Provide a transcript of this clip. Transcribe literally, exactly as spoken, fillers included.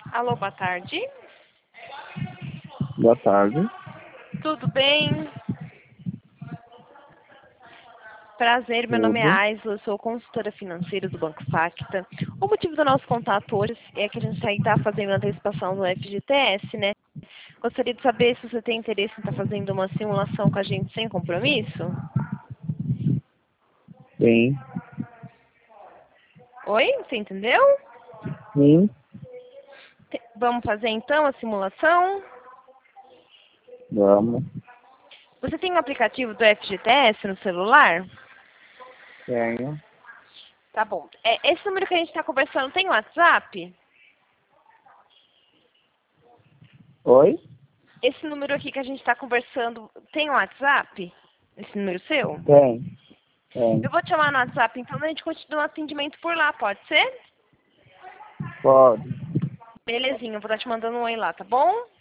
Alô, boa tarde. Boa tarde. Tudo bem? Prazer, meu nome é Tudo. Aisla, eu sou consultora financeira do Banco Facta. O motivo do nosso contato hoje é que a gente está fazendo a antecipação do F G T S, né? Gostaria de saber se você tem interesse em estar fazendo uma simulação com a gente sem compromisso. Sim. Oi, você entendeu? Sim. Te- Vamos fazer então a simulação? Vamos. Você tem um aplicativo do F G T S no celular? Tenho. Tá bom. É, esse número que a gente está conversando tem WhatsApp? Oi? Esse número aqui que a gente está conversando tem WhatsApp? Esse número seu? Tem. Tem. Eu vou te chamar no WhatsApp, então a gente continua o atendimento por lá, pode ser? Pode. Belezinha, eu vou estar te mandando um oi lá, tá bom?